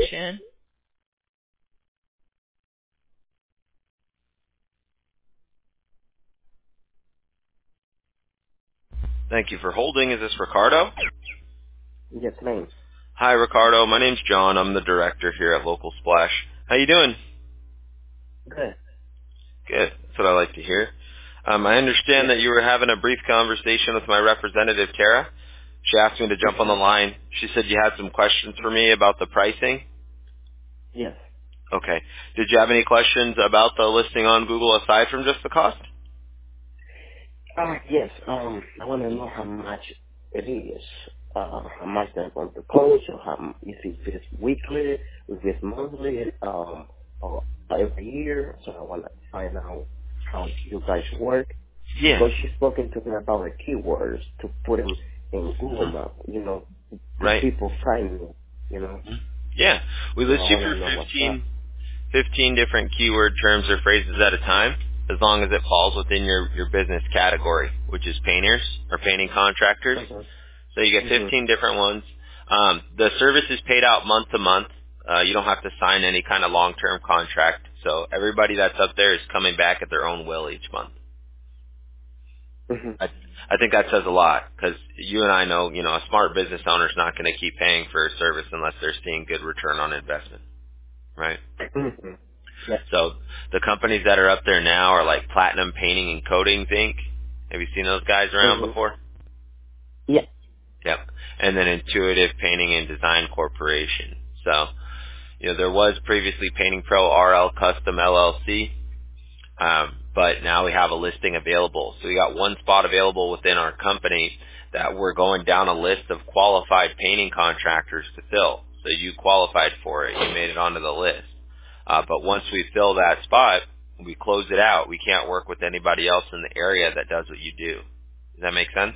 information. Thank you for holding. Is this Ricardo? Yes, ma'am. Hi, Ricardo. My name's John. I'm the director here at Local Splash. How you doing? Good. Good. That's what I like to hear. I understand Yes. that you were having a brief conversation with my representative, Tara. She asked me to jump on the line. She said you had some questions for me about the pricing. Yes. Okay. Did you have any questions about the listing on Google aside from just the cost? Yes. I want to know how much it is. How much they're going to cost, or if it's weekly, if it's monthly, or every year. So I want to find out how you guys work. Yeah. Because she's spoken to me about the keywords to put them in Google Maps, to Right. people find me, Yeah. We So list I you want for to know what's up. 15 different keyword terms or phrases at a time, as long as it falls within your business category, which is painters or painting contractors. Mm-hmm. So you get Mm-hmm. 15 different ones. The service is paid out month to month. You don't have to sign any kind of long-term contract. So everybody that's up there is coming back at their own will each month. Mm-hmm. I think that says a lot, because you and I know, a smart business owner is not going to keep paying for a service unless they're seeing good return on investment, right? Mm-hmm. Yeah. So the companies that are up there now are like Platinum Painting and Coatings Inc. Have you seen those guys around Mm-hmm. before? Yeah. Yep. And then Intuitive Painting and Design Corporation. So, there was previously Painting Pro RL Custom LLC, but now we have a listing available. So we got one spot available within our company that we're going down a list of qualified painting contractors to fill. So you qualified for it. You made it onto the list. But once we fill that spot, we close it out. We can't work with anybody else in the area that does what you do. Does that make sense?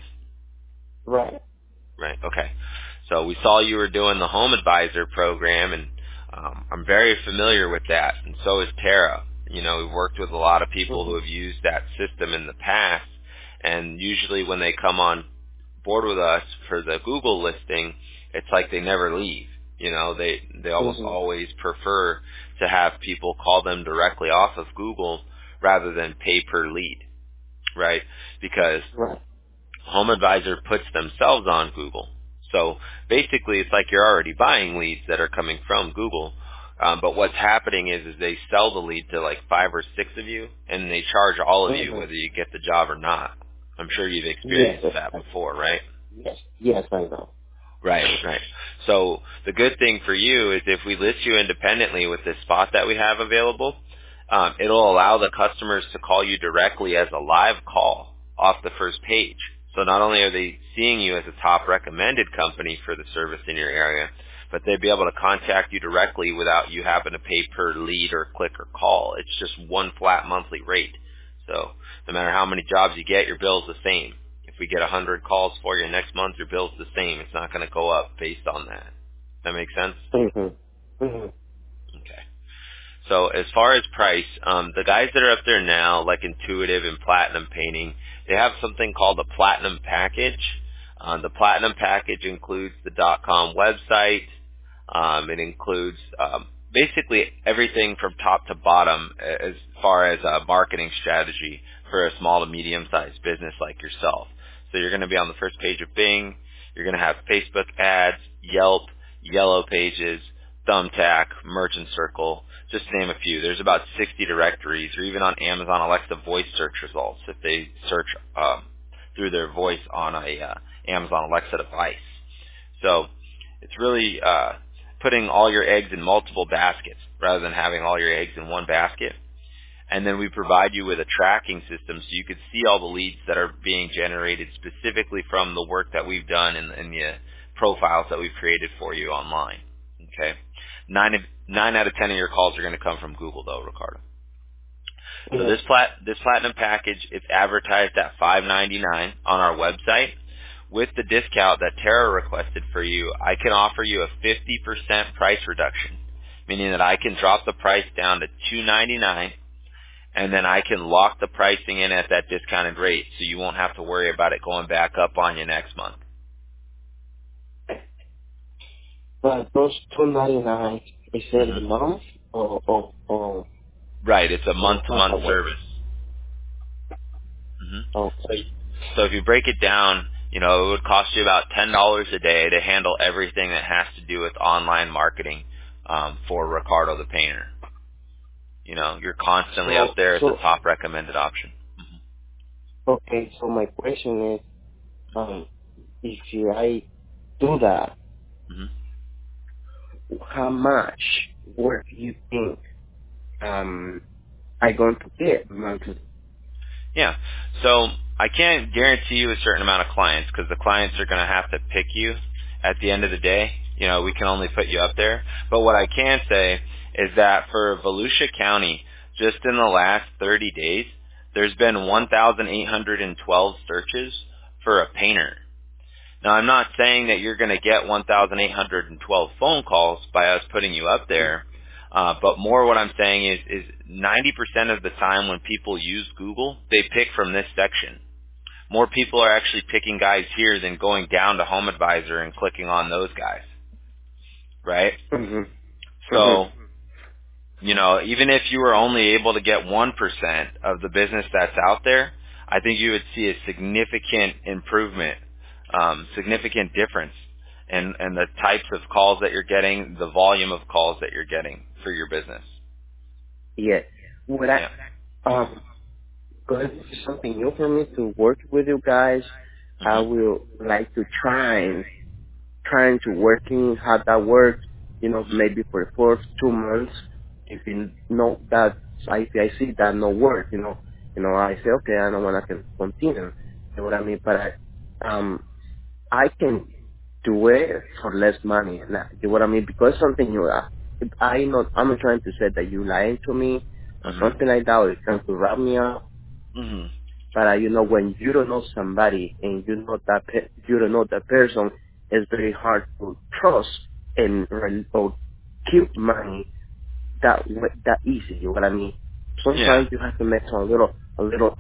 Right. Right. Okay. So we saw you were doing the Home Advisor program, and I'm very familiar with that, and so is Tara. We've worked with a lot of people who Mm-hmm. have used that system in the past, and usually when they come on board with us for the Google listing, it's like they never leave. They almost Mm-hmm. always prefer to have people call them directly off of Google rather than pay per lead, right? Because Right. Home Advisor puts themselves on Google. So basically it's like you're already buying leads that are coming from Google. But what's happening is they sell the lead to like 5 or 6 of you, and they charge all of you Mm-hmm. whether you get the job or not. I'm sure you've Yes. experienced that before, right? Yes. Yes, I know. Right, right. So the good thing for you is if we list you independently with this spot that we have available, it'll allow the customers to call you directly as a live call off the first page. So not only are they seeing you as a top recommended company for the service in your area, but they'd be able to contact you directly without you having to pay per lead or click or call. It's just one flat monthly rate. So no matter how many jobs you get, your bill's the same. If we get 100 calls for you next month, your bill's the same. It's not going to go up based on that. That makes sense? Mm-hmm. Mm-hmm. Okay. So as far as price, the guys that are up there now, like Intuitive and Platinum Painting, they have something called the Platinum Package. The Platinum Package includes the .com website. It includes basically everything from top to bottom as far as a marketing strategy for a small to medium-sized business like yourself. So you're going to be on the first page of Bing. You're going to have Facebook ads, Yelp, Yellow Pages, Thumbtack, Merchant Circle, just to name a few. There's about 60 directories, or even on Amazon Alexa voice search results if they search through their voice on a Amazon Alexa device. So it's really putting all your eggs in multiple baskets rather than having all your eggs in one basket. And then we provide you with a tracking system so you could see all the leads that are being generated specifically from the work that we've done and the profiles that we've created for you online. Okay, 9 out of 10 of your calls are going to come from Google, though, Ricardo. So this Mm-hmm. platinum package is advertised at $5.99 on our website. With the discount that Tara requested for you, I can offer you a 50% price reduction, meaning that I can drop the price down to $2.99, and then I can lock the pricing in at that discounted rate, so you won't have to worry about it going back up on you next month. But those $2.99 Is it a month or Right, it's a how month-to-month that works? service. hmm So, Okay. so if you break it down, it would cost you about $10 a day to handle everything that has to do with online marketing for Ricardo the Painter. You're constantly up So there as a so top recommended option. okay. So my question is, um, if I do that, hmm how much work do you think I going to get monthly? Yeah. So I can't guarantee you a certain amount of clients because the clients are going to have to pick you at the end of the day. We can only put you up there. But what I can say is that for Volusia County, just in the last 30 days, there's been 1,812 searches for a painter. Now, I'm not saying that you're going to get 1,812 phone calls by us putting you up there, but more what I'm saying is 90% of the time when people use Google, they pick from this section. More people are actually picking guys here than going down to Home Advisor and clicking on those guys, right? Mhm. So Mhm. even if you were only able to get 1% of the business that's out there, I think you would see a significant improvement, significant difference in the types of calls that you're getting, the volume of calls that you're getting for your business. Yeah. Would I Yeah. because this is something new for me to work with you guys. I hmm will like to trying to working how that works, maybe for the first 2 months. If you know that if I see that no work, I say okay, I don't want to continue. You know what I mean? But I can do it for less money. You know what I mean? Because something new. I'm not trying to say that you lying to me or hmm something like that, or trying to rob me out. hmm But when you don't know somebody and you don't know that person, it's very hard to trust and or keep money that easy. You know what I mean? Yeah. Sometimes you have to make a little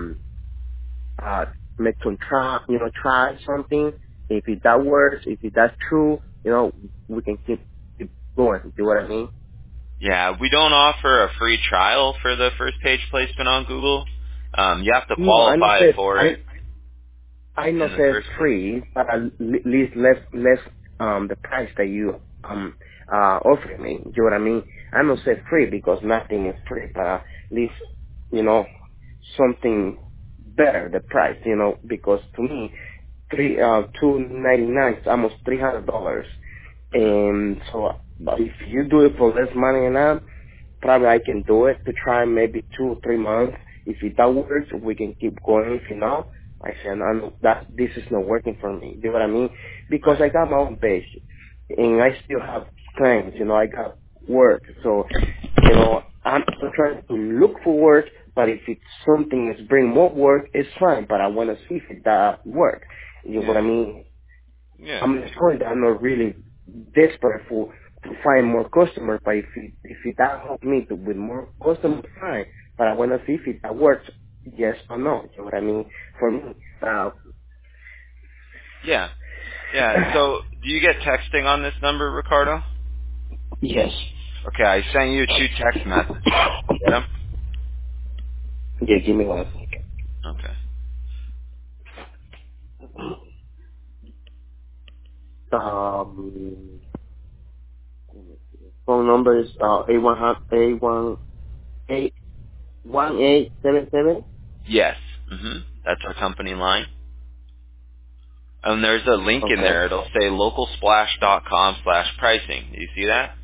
uh make some try something. If that works, if that's true, we can keep going. You know what I mean? Yeah. We don't offer a free trial for the first page placement on Google. You have to No, I not qualify said for it I in not the say first place. free, but at least less the price that you offer me. You know what I mean? I not say free because nothing is free, but at least you know something better the price. Because to me, 299 is almost $300, hmm and so but if you do it for less money and that, probably I can do it to try maybe 2 or 3 months. If that works, we can keep going. If not, I said, no, that this is not working for me. You know what I mean? Because Right. I got my own base, and I still have clients. I got work. So, I'm trying to look for work. But if it's something that's bring more work, it's fine. But I want to see if it does work. You know what I Yeah. mean? Yeah. I'm just going that I'm not really desperate to find more customers, but if it does help me with more customers, fine. But I want to see if that works, yes or no. You know what I mean? For me, Yeah. Yeah. So, do you get texting on this number, Ricardo? yes. Okay, I sent you 2 text messages. Did you get them? Yeah, give me 1 second. Okay. Um, phone number is 818-1877. Yes. That's our company line. And there's a link in Okay. there. It'll say localsplash.com/pricing. Do you see that?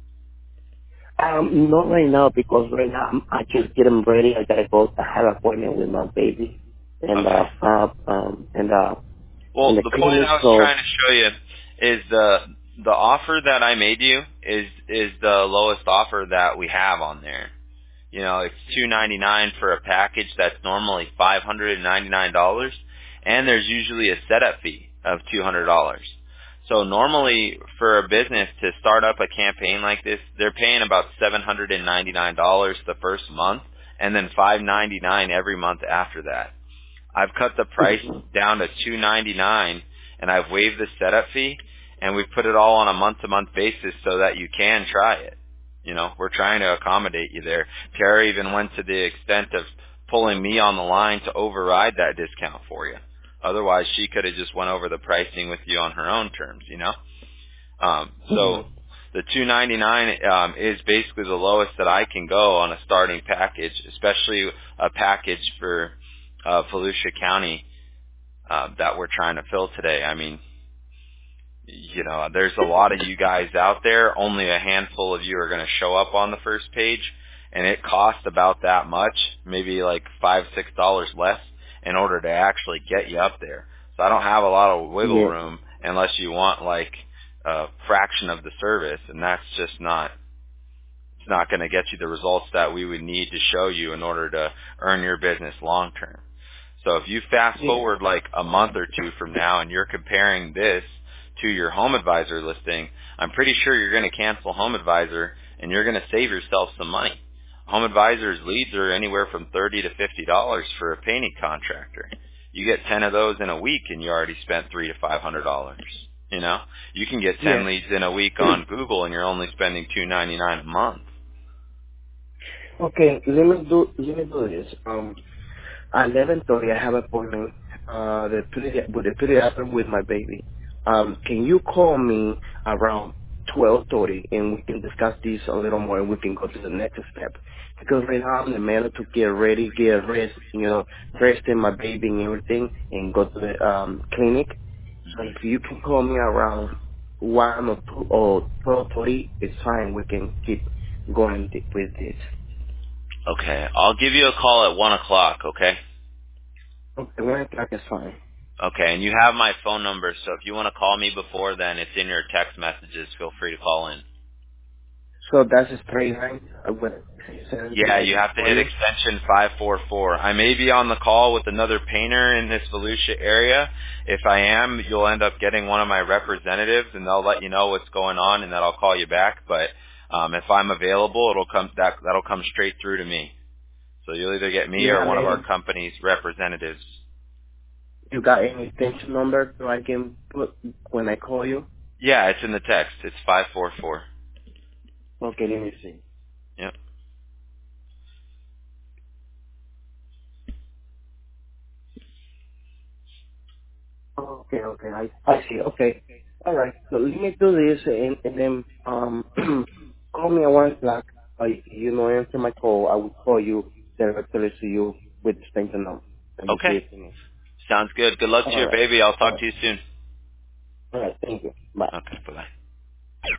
Not right now because right now I just get them ready. I gotta go. I have an appointment with my baby, and Okay. in Well, the the point clinic. I was So trying to show you is the offer that I made you is the lowest offer that we have on there. It's $299 for a package that's normally $599, and there's usually a setup fee of $200. So normally for a business to start up a campaign like this, they're paying about $799 the first month, and then $599 every month after that. I've cut the price down to $299, and I've waived the setup fee, and we put it all on a month-to-month basis so that you can try it. You know, we're trying to accommodate you there. Tara even went to the extent of pulling me on the line to override that discount for you. Otherwise, she could have just went over the pricing with you on her own terms, you know? So the $299 is basically the lowest that I can go on a starting package, especially a package for Volusia County that we're trying to fill today. I mean, you know, there's a lot of you guys out there. Only a handful of you are going to show up on the first page, and it costs about that much, maybe like $5-6 less in order to actually get you up there. So I don't have a lot of wiggle room unless you want like a fraction of the service, and that's just not, it's not going to get you the results that we would need to show you in order to earn your business long term. So if you fast forward like a month or two from now and you're comparing this to your Home Advisor listing, I'm pretty sure you're going to cancel Home Advisor and you're going to save yourself some money. Home Advisor's leads are anywhere from $30 to $50 for a painting contractor. You get 10 of those in a week and you already spent $300 to $500. You know, you can get 10 leads in a week on Google and you're only spending $299 a month. Okay, let me do this. At 11:30, I have an appointment. With the pediatrician with my baby. Can you call me around 12:30 and we can discuss this a little more and we can go to the next step? Because right now I'm in the middle to get ready, get rest, you know, resting my baby and everything, and go to the clinic. So if you can call me around 1 or 2 or 12:30, it's fine. We can keep going with this. Okay, I'll give you a call at 1 o'clock, okay? Okay, 1 o'clock is fine. Okay, and you have my phone number, so if you want to call me before then, it's in your text messages. Feel free to call in. So that's a straight line. Yeah, you have to hit extension 544. I may be on the call with another painter in this Volusia area. If I am, you'll end up getting one of my representatives, and they'll let you know what's going on, and then I'll call you back. But if I'm available, that'll come straight through to me. So you'll either get me or one of our company's representatives. You got any extension number so I can put when I call you? Yeah, it's in the text. It's 544. Okay, let me see. Yep. Okay, I see. Okay. All right. So let me do this and then call me at 1 o'clock. You know, answer my call. I will call you directly to you with the extension number. And you give Okay. it to me. Sounds good. Good luck to your baby. I'll talk to you soon. All right. Thank you. Bye. Okay. Bye-bye.